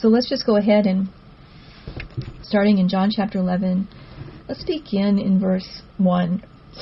So let's just go ahead and, starting in John chapter 11, let's begin in verse 1.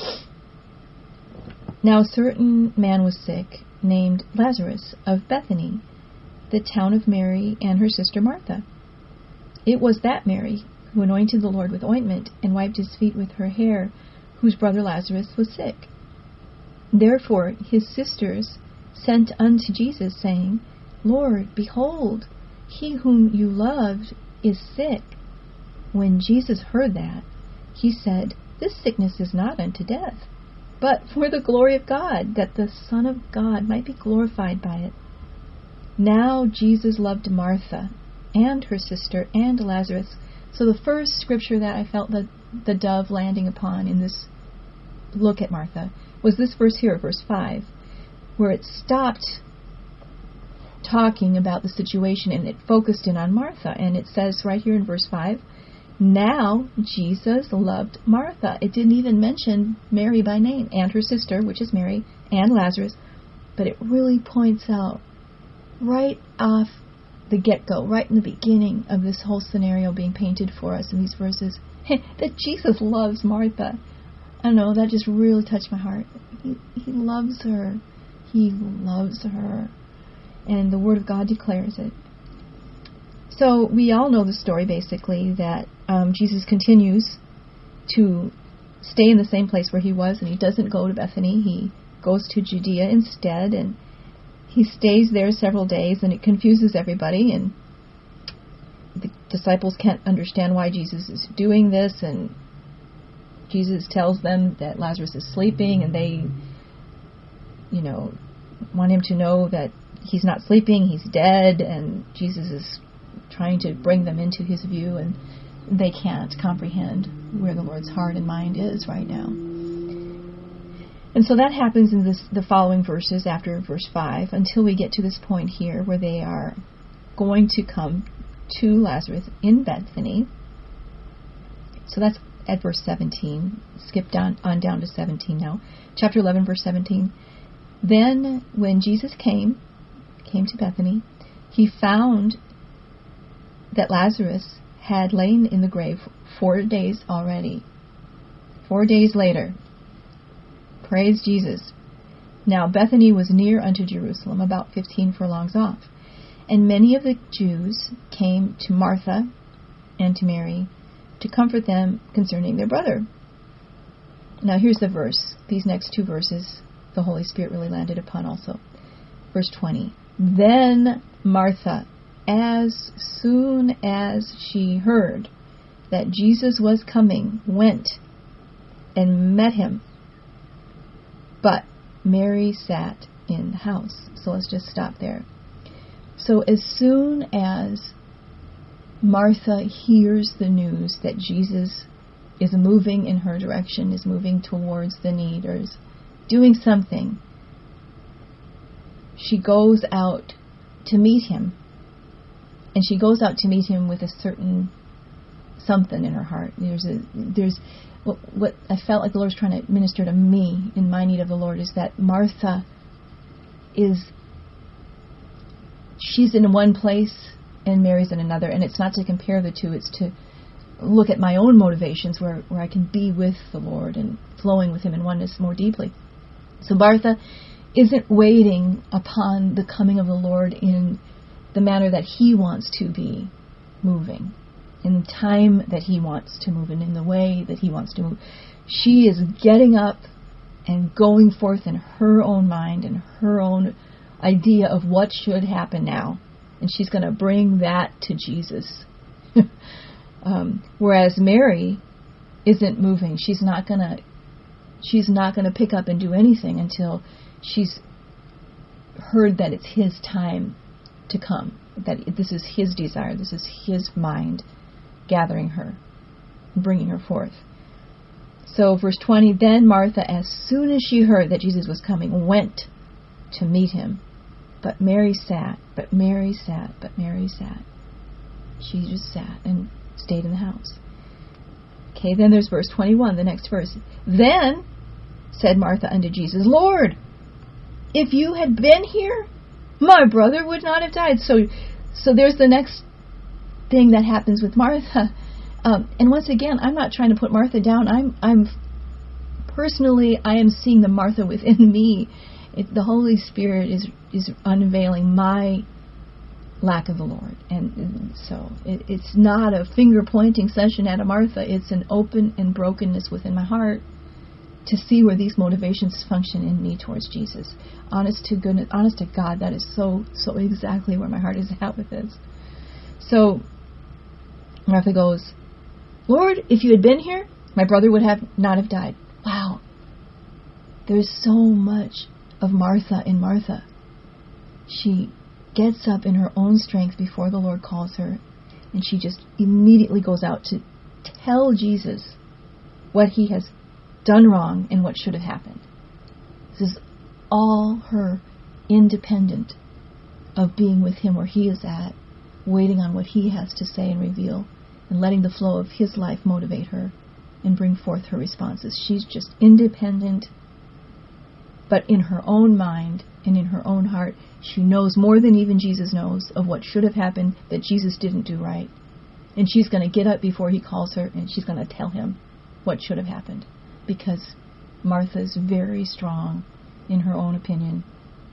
Now a certain man was sick, named Lazarus, of Bethany, the town of Mary and her sister Martha. It was that Mary who anointed the Lord with ointment and wiped his feet with her hair, whose brother Lazarus was sick. Therefore his sisters sent unto Jesus, saying, Lord, behold, he whom you loved is sick. When Jesus heard that, he said, This sickness is not unto death, but for the glory of God, that the Son of God might be glorified by it. Now Jesus loved Martha and her sister and Lazarus. So the first scripture that I felt the dove landing upon in this look at Martha was this verse here, verse 5, where it stopped talking about the situation and it focused in on Martha. And it says right here in verse 5, now Jesus loved Martha. It didn't even mention Mary by name, and her sister, which is Mary, and Lazarus, but it really points out right off the get-go, right in the beginning of this whole scenario being painted for us in these verses, that Jesus loves Martha. I don't know, that just really touched my heart. He loves her. He loves her. And the Word of God declares it. So we all know the story, basically, that Jesus continues to stay in the same place where he was, and he doesn't go to Bethany. He goes to Judea instead, and he stays there several days, and it confuses everybody, and the disciples can't understand why Jesus is doing this, and Jesus tells them that Lazarus is sleeping, and they, want him to know that he's not sleeping, he's dead, and Jesus is trying to bring them into his view, and they can't comprehend where the Lord's heart and mind is right now. And so that happens in the following verses after verse 5, until we get to this point here where they are going to come to Lazarus in Bethany. So that's at verse 17. Skip on down to 17 now. Chapter 11, verse 17. Then when Jesus came to Bethany, he found that Lazarus had lain in the grave 4 days already. 4 days later. Praise Jesus. Now Bethany was near unto Jerusalem, about 15 furlongs off. And many of the Jews came to Martha and to Mary to comfort them concerning their brother. Now here's the verse. These next two verses the Holy Spirit really landed upon also. Verse 20. Then Martha, as soon as she heard that Jesus was coming, went and met him. But Mary sat in the house. So let's just stop there. So as soon as Martha hears the news that Jesus is moving in her direction, is moving towards the need, or is doing something, she goes out to meet him. And she goes out to meet him with a certain something in her heart. There's what I felt like the Lord's trying to minister to me in my need of the Lord is that Martha she's in one place and Mary's in another. And it's not to compare the two. It's to look at my own motivations where I can be with the Lord and flowing with him in oneness more deeply. So Martha isn't waiting upon the coming of the Lord in the manner that he wants to be moving, in the time that he wants to move, and in the way that he wants to move. She is getting up and going forth in her own mind and her own idea of what should happen now. And she's going to bring that to Jesus. Whereas Mary isn't moving. She's not going to pick up and do anything until she's heard that it's his time to come, that this is his desire, this is his mind gathering her, bringing her forth. So verse 20, then Martha, as soon as she heard that Jesus was coming, went to meet him. But Mary sat. She just sat and stayed in the house. Okay, then there's verse 21, the next verse. Then said Martha unto Jesus, Lord, if you had been here, my brother would not have died. So there's the next thing that happens with Martha. And once again, I'm not trying to put Martha down. I'm personally, I am seeing the Martha within me. The Holy Spirit is unveiling my lack of the Lord. And so it's not a finger-pointing session at a Martha. It's an open and brokenness within my heart to see where these motivations function in me towards Jesus. Honest to goodness, honest to God, that is so exactly where my heart is at with this. So Martha goes, Lord, if you had been here, my brother would not have died. Wow. There's so much of Martha in Martha. She gets up in her own strength before the Lord calls her, and she just immediately goes out to tell Jesus what he has done wrong and what should have happened. This is all her, independent of being with him where he is at, waiting on what he has to say and reveal, and letting the flow of his life motivate her and bring forth her responses. She's just independent, but in her own mind and in her own heart, she knows more than even Jesus knows of what should have happened that Jesus didn't do right. And she's going to get up before he calls her, and she's going to tell him what should have happened. Because Martha is very strong in her own opinion,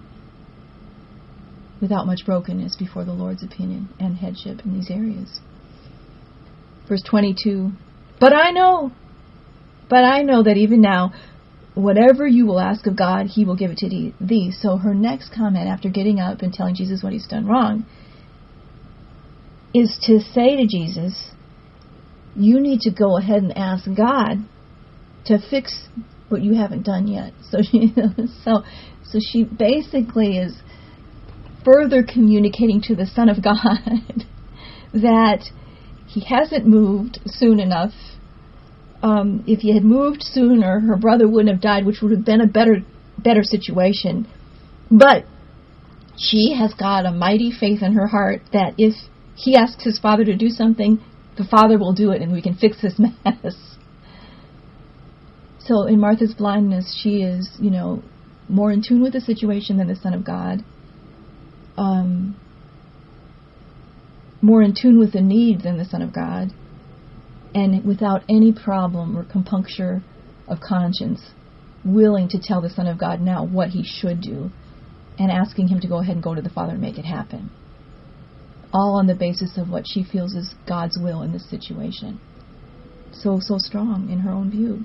without much brokenness before the Lord's opinion and headship in these areas. Verse 22, But I know that even now, whatever you will ask of God, he will give it to thee. So her next comment after getting up and telling Jesus what he's done wrong is to say to Jesus, you need to go ahead and ask God to fix what you haven't done yet. So she basically is further communicating to the Son of God that he hasn't moved soon enough. If he had moved sooner, her brother wouldn't have died, which would have been a better situation. But she has got a mighty faith in her heart that if he asks his Father to do something, the Father will do it and we can fix this mess. So in Martha's blindness, she is, more in tune with the situation than the Son of God. More in tune with the need than the Son of God. And without any problem or compuncture of conscience, willing to tell the Son of God now what he should do, and asking him to go ahead and go to the Father and make it happen. All on the basis of what she feels is God's will in this situation. So strong in her own view.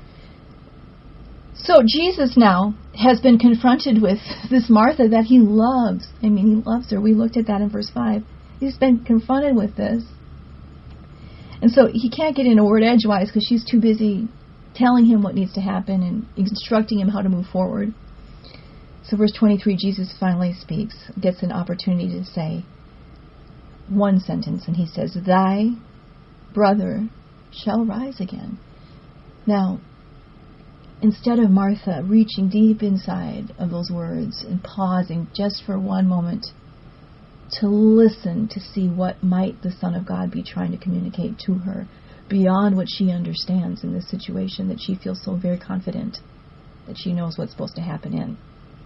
So Jesus now has been confronted with this Martha that he loves. He loves her. We looked at that in verse 5. He's been confronted with this. And so he can't get in a word edgewise because she's too busy telling him what needs to happen and instructing him how to move forward. So verse 23, Jesus finally speaks, gets an opportunity to say one sentence, and he says, Thy brother shall rise again. Now, instead of Martha reaching deep inside of those words and pausing just for one moment to listen to see what might the Son of God be trying to communicate to her beyond what she understands in this situation that she feels so very confident that she knows what's supposed to happen in.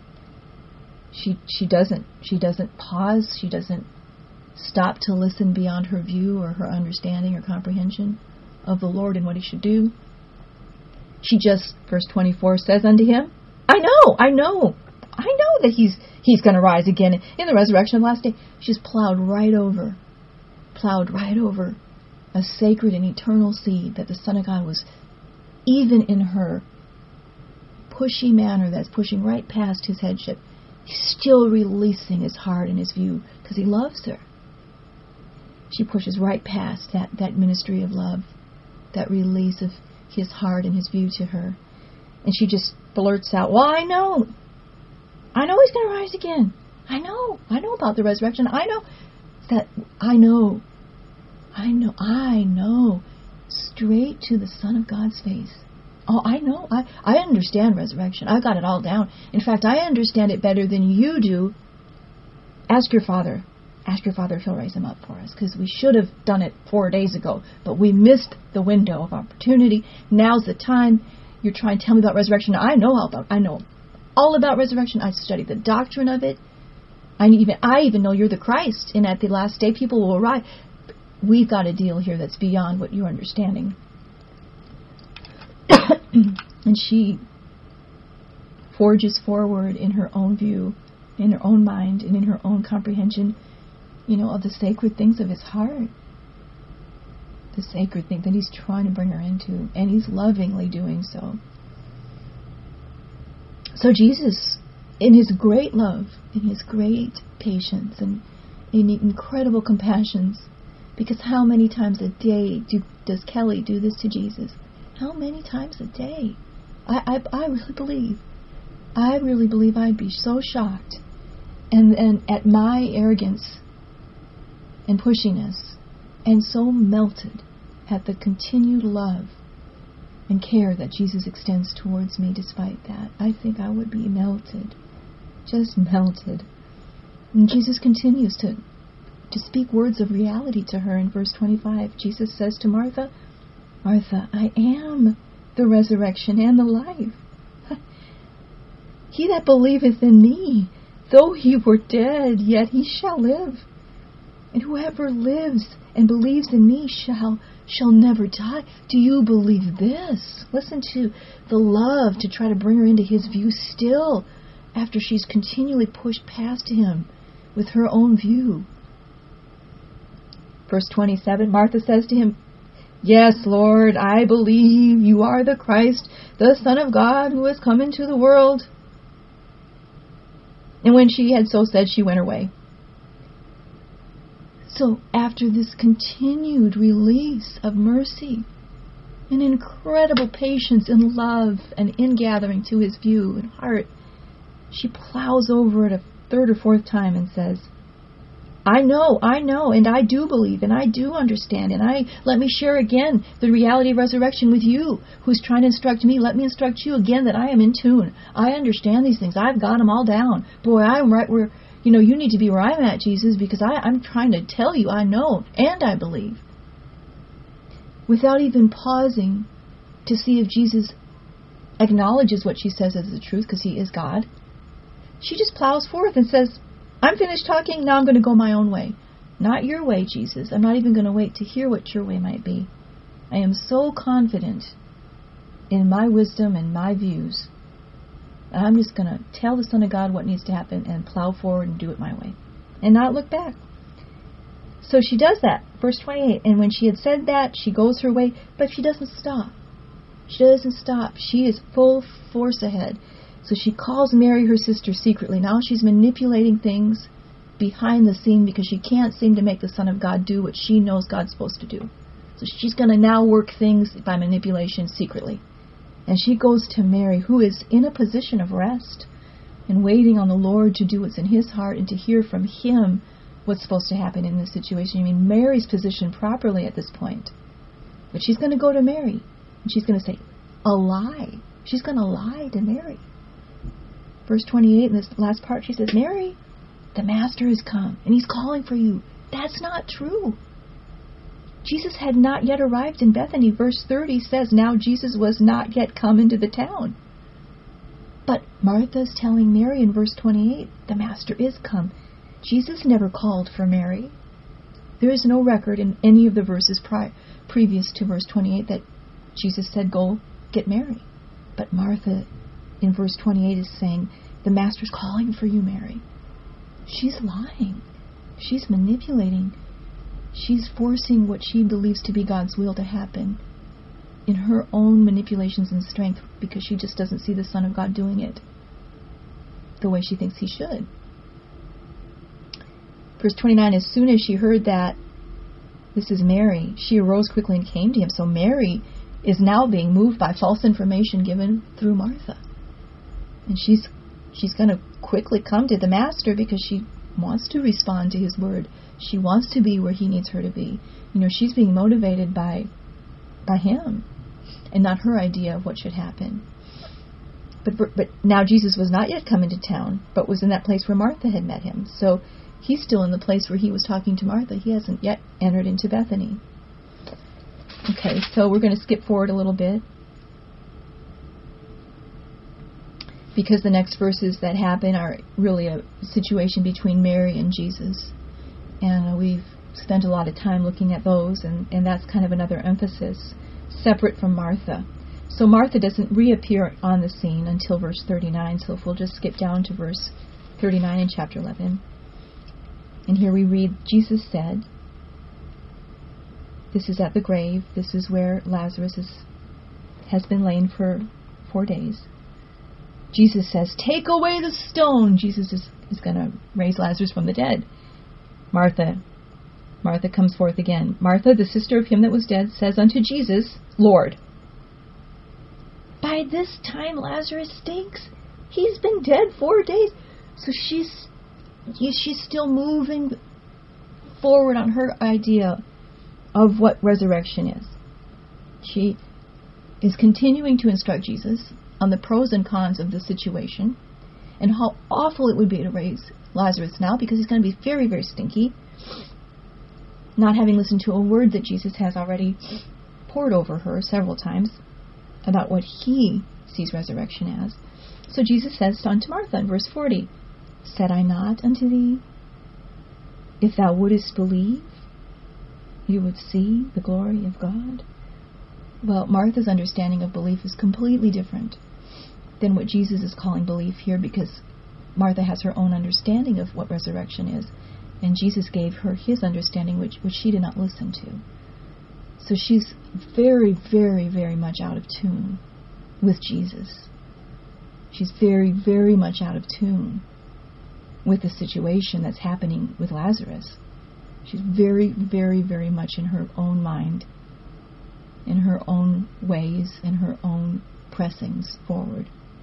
She doesn't pause. She doesn't stop to listen beyond her view or her understanding or comprehension of the Lord and what he should do. She just, verse 24, says unto him, I know that he's going to rise again in the resurrection of the last day. She's plowed right over a sacred and eternal seed that the Son of God was, even in her pushy manner that's pushing right past his headship, he's still releasing his heart and his view because he loves her. She pushes right past that ministry of love, that release of his heart and his view to her. And she just blurts out, well, I know he's going to rise again. I know about the resurrection. I know. Straight to the Son of God's face. Oh, I know. I understand resurrection. I've got it all down. In fact, I understand it better than you do. Ask your Father if he'll raise him up for us, because we should have done it 4 days ago, but we missed the window of opportunity. Now's the time. You're trying to tell me about resurrection. I know all about resurrection. I studied the doctrine of it. I even know you're the Christ, and at the last day people will arise. we've got a deal here that's beyond what you're understanding. And she forges forward in her own view, in her own mind, and in her own comprehension, of the sacred things of his heart. The sacred thing that he's trying to bring her into, and he's lovingly doing so. So Jesus, in his great love, in his great patience, and in incredible compassions, because how many times a day does Kelly do this to Jesus? How many times a day? I really believe I'd be so shocked and at my arrogance and pushiness, and so melted at the continued love and care that Jesus extends towards me despite that. I think I would be melted, just melted. And Jesus continues to speak words of reality to her in verse 25. Jesus says to Martha, Martha, I am the resurrection and the life. He that believeth in me, though he were dead, yet he shall live. And whoever lives and believes in me shall never die. Do you believe this? Listen to the love to try to bring her into his view still, after she's continually pushed past him with her own view. Verse 27, Martha says to him, Yes, Lord, I believe you are the Christ, the Son of God, who has come into the world. And when she had so said, she went her way. So after this continued release of mercy, an incredible patience and love and ingathering to his view and heart, she plows over it a third or fourth time and says, I know, and I do believe, and I do understand, and let me share again the reality of resurrection with you, who's trying to instruct me. Let me instruct you again that I am in tune. I understand these things. I've got them all down. Boy, I'm right where, you need to be where I'm at, Jesus, because I'm trying to tell you I know, and I believe. Without even pausing to see if Jesus acknowledges what she says as the truth, because he is God, she just plows forth and says, I'm finished talking, now I'm going to go my own way. Not your way, Jesus. I'm not even going to wait to hear what your way might be. I am so confident in my wisdom and my views. I'm just going to tell the Son of God what needs to happen and plow forward and do it my way. And not look back. So she does that. Verse 28, and when she had said that, she goes her way, but she doesn't stop. She doesn't stop. She is full force ahead. So she calls Mary, her sister, secretly. Now she's manipulating things behind the scene because she can't seem to make the Son of God do what she knows God's supposed to do. So she's going to now work things by manipulation secretly. And she goes to Mary, who is in a position of rest and waiting on the Lord to do what's in his heart and to hear from him what's supposed to happen in this situation. I mean, Mary's positioned properly at this point. But she's going to go to Mary, and she's going to say a lie. She's going to lie to Mary. Verse 28, in this last part, she says, Mary, the Master has come, and he's calling for you. That's not true. Jesus had not yet arrived in Bethany. Verse 30 says, now Jesus was not yet come into the town. But Martha's telling Mary in verse 28, the Master is come. Jesus never called for Mary. There is no record in any of the verses previous to verse 28 that Jesus said, go get Mary. But Martha in verse 28 is saying, the Master's calling for you, Mary. She's lying. She's manipulating. She's forcing what she believes to be God's will to happen in her own manipulations and strength because she just doesn't see the Son of God doing it the way she thinks he should. Verse 29, as soon as she heard that this is Mary, she arose quickly and came to him. So Mary is now being moved by false information given through Martha. And she's going to quickly come to the Master because she wants to respond to his word. She wants to be where he needs her to be. She's being motivated by him and not her idea of what should happen. But now Jesus was not yet come into town, but was in that place where Martha had met him. So he's still in the place where he was talking to Martha. He hasn't yet entered into Bethany. Okay, so we're going to skip forward a little bit, because the next verses that happen are really a situation between Mary and Jesus. And spent a lot of time looking at those, and that's kind of another emphasis, separate from Martha. So Martha doesn't reappear on the scene until verse 39, so if we'll just skip down to verse 39 in chapter 11. And here we read, Jesus said, this is at the grave, this is where Lazarus has been lain for 4 days. Jesus says, take away the stone. Jesus is going to raise Lazarus from the dead. Martha comes forth again. Martha, the sister of him that was dead, says unto Jesus, Lord, by this time Lazarus stinks. He's been dead 4 days. So she's still moving forward on her idea of what resurrection is. She is continuing to instruct Jesus on the pros and cons of the situation and how awful it would be to raise Lazarus now, because he's going to be very, very stinky, not having listened to a word that Jesus has already poured over her several times about what he sees resurrection as. So Jesus says unto Martha in verse 40, said I not unto thee, if thou wouldest believe, you would see the glory of God? Well, Martha's understanding of belief is completely different than what Jesus is calling belief here, because Martha has her own understanding of what resurrection is, and Jesus gave her his understanding, which she did not listen to. So she's very, very, very much out of tune with Jesus. She's very, very much out of tune with the situation that's happening with Lazarus. She's very, very, very much in her own mind, in her own ways, in her own pressings forward.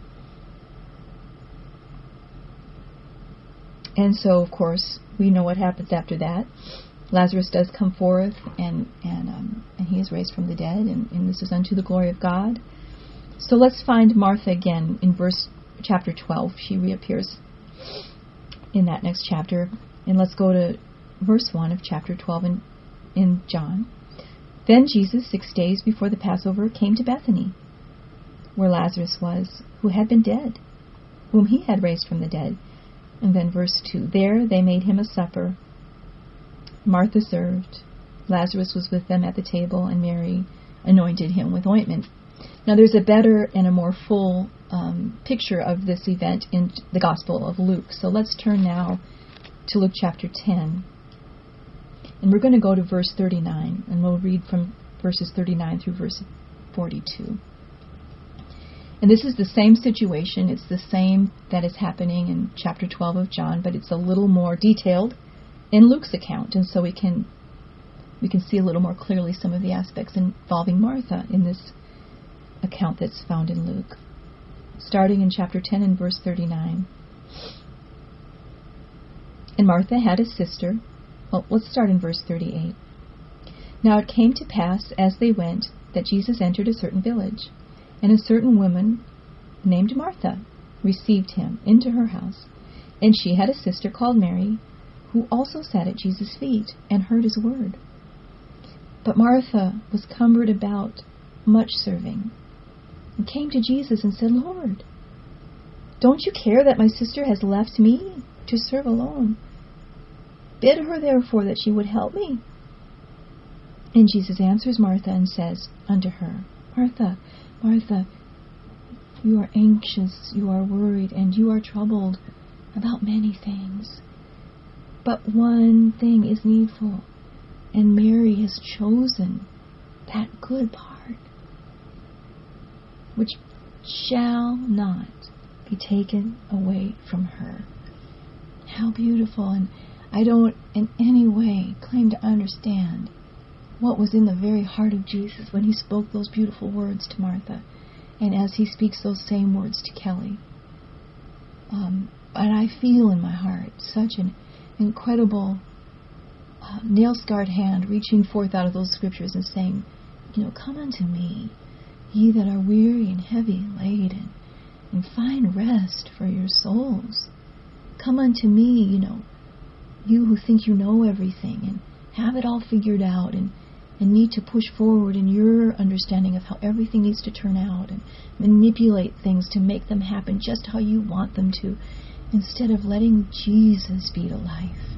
And so, of course, we know what happens after that. Lazarus does come forth, and he is raised from the dead, and this is unto the glory of God. So let's find Martha again in chapter 12. She reappears in that next chapter. And let's go to verse 1 of chapter 12 in John. Then Jesus, 6 days before the Passover, came to Bethany, where Lazarus was, who had been dead, whom he had raised from the dead. And then verse 2, there they made him a supper. Martha served. Lazarus was with them at the table, and Mary anointed him with ointment. Now there's a better and a more full picture of this event in the Gospel of Luke. So let's turn now to Luke chapter 10. And we're going to go to verse 39, and we'll read from verses 39 through verse 42. And this is the same situation. It's the same that is happening in chapter 12 of John, but it's a little more detailed in Luke's account. And so we can see a little more clearly some of the aspects involving Martha in this account that's found in Luke. Starting in chapter 10 and verse 39. And Martha had a sister. Well, let's start in verse 38. Now it came to pass as they went that Jesus entered a certain village, and a certain woman named Martha received him into her house. And she had a sister called Mary, who also sat at Jesus' feet and heard his word. But Martha was cumbered about much serving, and came to Jesus and said, Lord, don't you care that my sister has left me to serve alone? Bid her therefore that she would help me. And Jesus answers Martha and says unto her, Martha, Martha, you are anxious, you are worried, and you are troubled about many things. But one thing is needful, and Mary has chosen that good part, which shall not be taken away from her. How beautiful. And I don't in any way claim to understand what was in the very heart of Jesus when he spoke those beautiful words to Martha, and as he speaks those same words to Kelly. But I feel in my heart such an incredible nail-scarred hand reaching forth out of those scriptures and saying, come unto me, ye that are weary and heavy laden, and find rest for your souls. Come unto me, you who think you know everything and have it all figured out and need to push forward in your understanding of how everything needs to turn out and manipulate things to make them happen just how you want them to, instead of letting Jesus be the life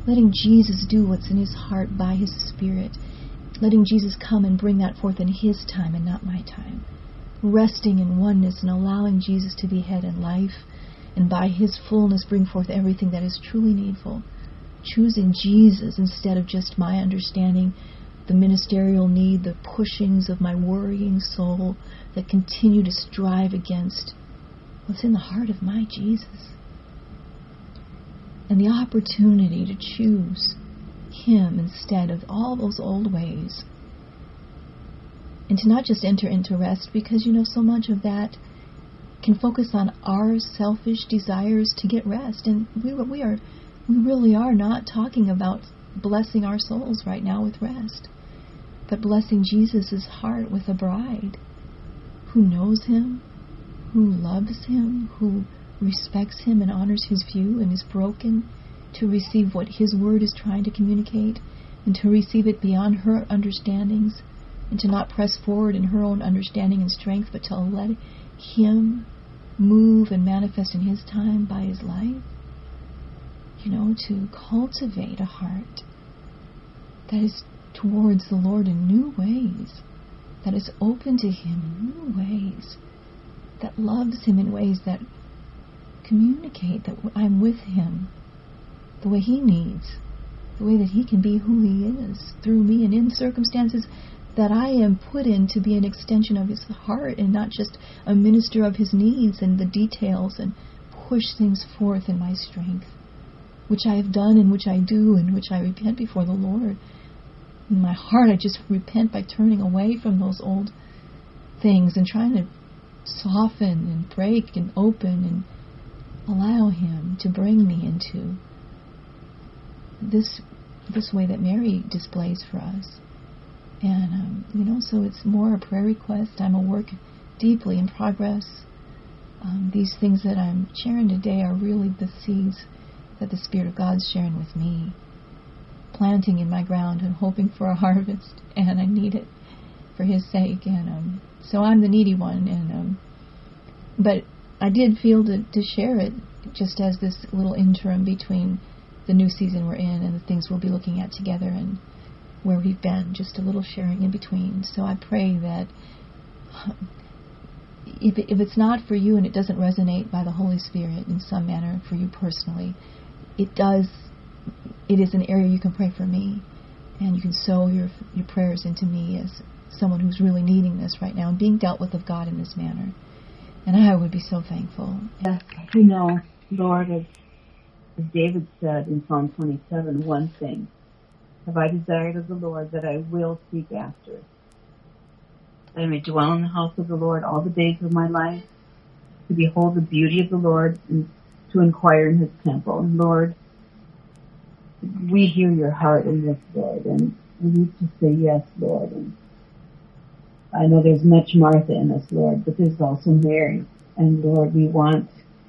letting Jesus do what's in his heart by his Spirit, letting Jesus come and bring that forth in his time and not my time, resting in oneness and allowing Jesus to be head in life, and by his fullness bring forth everything that is truly needful, choosing Jesus instead of just my understanding, the ministerial need, the pushings of my worrying soul that continue to strive against what's in the heart of my Jesus. And the opportunity to choose him instead of all those old ways. And to not just enter into rest, because so much of that can focus on our selfish desires to get rest. And we really are not talking about blessing our souls right now with rest, but blessing Jesus' heart with a bride who knows him, who loves him, who respects him and honors his view and is broken to receive what his word is trying to communicate, and to receive it beyond her understandings, and to not press forward in her own understanding and strength, but to let him move and manifest in his time by his life. To cultivate a heart that is towards the Lord in new ways, that is open to him in new ways, that loves him in ways that communicate that I'm with him the way he needs, the way that he can be who he is through me, and in circumstances that I am put in to be an extension of his heart and not just a minister of his needs and the details, and push things forth in my strength, which I have done and which I do and which I repent before the Lord. In my heart, I just repent by turning away from those old things and trying to soften and break and open and allow him to bring me into this way that Mary displays for us. And, so it's more a prayer request. I'm a work deeply in progress. These things that I'm sharing today are really the seeds that the Spirit of God's sharing with me, planting in my ground and hoping for a harvest, and I need it for his sake. And so I'm the needy one, and but I did feel to share it just as this little interim between the new season we're in and the things we'll be looking at together and where we've been, just a little sharing in between. So I pray that if it's not for you and it doesn't resonate by the Holy Spirit in some manner for you personally, it is an area you can pray for me, and you can sow your prayers into me as someone who's really needing this right now and being dealt with of God in this manner. And I would be so thankful. Yes, Lord, as David said in Psalm 27, one thing have I desired of the Lord, that I will seek after it, that I may dwell in the house of the Lord all the days of my life, to behold the beauty of the Lord and to inquire in his temple. And Lord, we hear your heart in this, Lord, and we need to say yes, Lord. And I know there's much Martha in us, Lord, but there's also Mary. And Lord, we want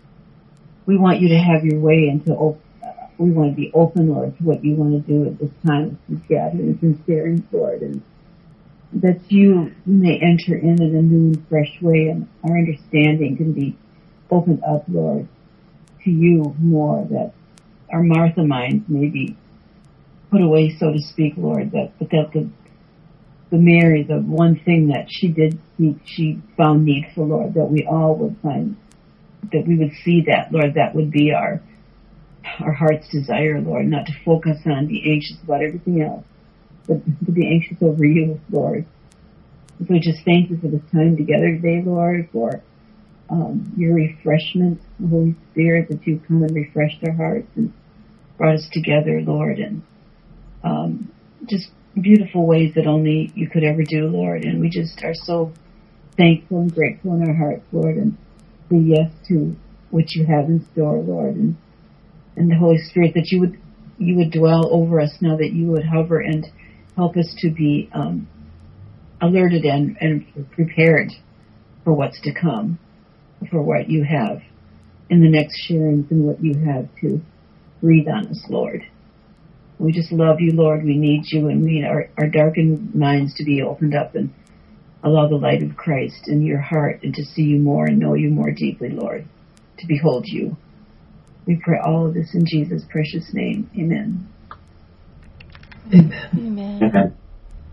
you to have your way, and we want to be open, Lord, to what you want to do at this time, this gathering and sharing, Lord, and that you may enter in a new and fresh way, and our understanding can be opened up, Lord, to you more, that our Martha minds may be put away, so to speak, Lord, that the Mary, the one thing that she did seek, she found needful, Lord, that we all would find, that we would see that, Lord, that would be our heart's desire, Lord, not to focus on, be anxious about everything else, but to be anxious over you, Lord. So we just thank you for this time together today, Lord, for your refreshment, Holy Spirit, that you've come and refreshed our hearts and brought us together, Lord, and just beautiful ways that only you could ever do, Lord. And we just are so thankful and grateful in our hearts, Lord, and say yes to what you have in store, Lord, and the Holy Spirit, that you would dwell over us now, that you would hover and help us to be alerted and prepared for what's to come, for what you have in the next sharings and what you have to breathe on us, Lord. We just love you, Lord. We need you, and we need our darkened minds to be opened up and allow the light of Christ in your heart, and to see you more and know you more deeply, Lord, to behold you. We pray all of this in Jesus' precious name. Amen. Amen. Amen. Amen.